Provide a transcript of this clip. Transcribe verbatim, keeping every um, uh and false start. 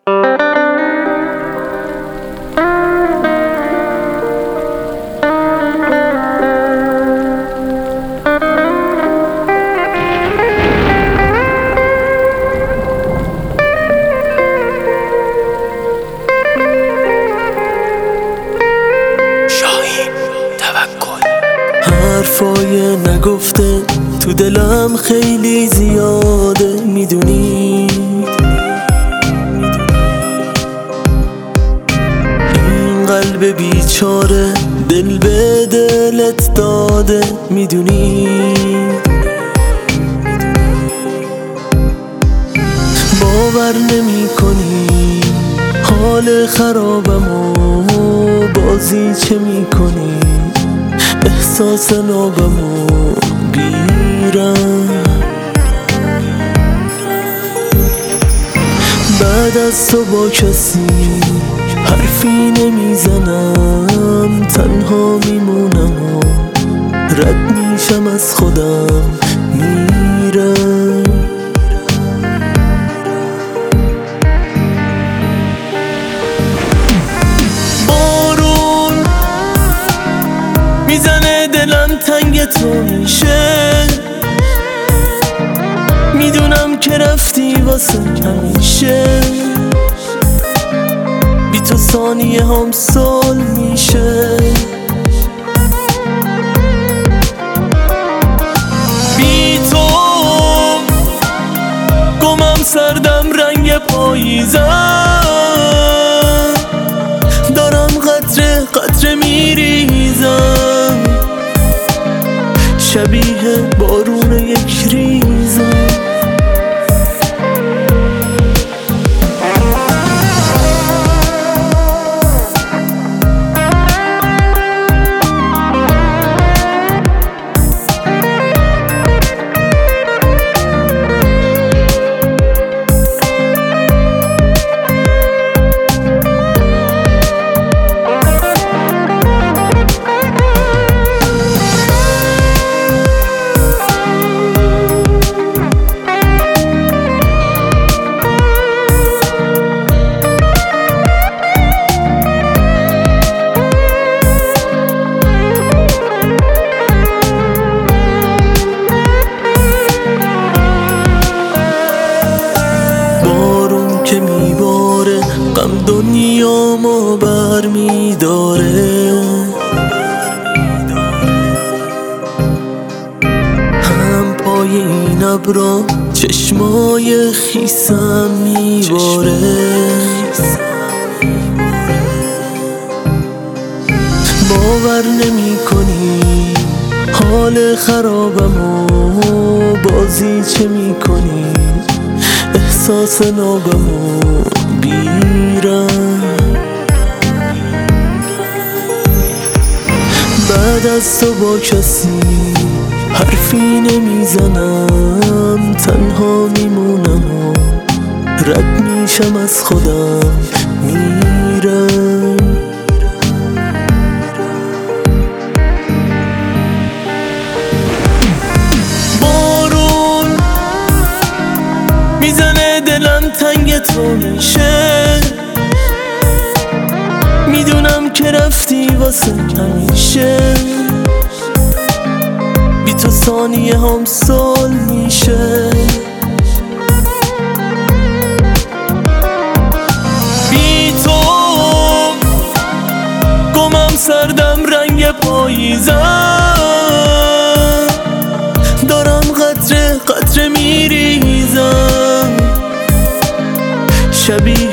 حرفای نگفته تو دلم خیلی زیاده، میدونی این قلب بیچاره دل به دلت داده، میدونی باور نمی کنی حال خرابمو بازی چه می کنی، احساس نابمو گیرم بعد از تو با کسی حرفی نمیزنم، تنها میمونم و رد میشم از خودم میرم. میزنه دلم تنگ تو میشه، میدونم که رفتی واسه همیشه، بی تو ثانیه هم سال میشه، بی تو گمم سردم رنگ پاییزم، دارم قطره قطره میریزم، شبیه بارون یک ریزم. که میباره غم دنیا ما بر میداره، هم پای این ابرا چشمای خیسم میباره، باور نمی کنی حال خرابمو بازی چه میکنی، احساس نابمو گیرم بعد از تو با کسی حرفی نمیزنم، تنها میمونم و رد میشم از خودم میرم. میزنه دلم تنگ تو میشه، میدونم که رفتی واسه همیشه، بی تو ثانیه هم سال میشه، بی تو گمم سردم رنگ پاییزم، دارم قطره قطره میریزم، شبیه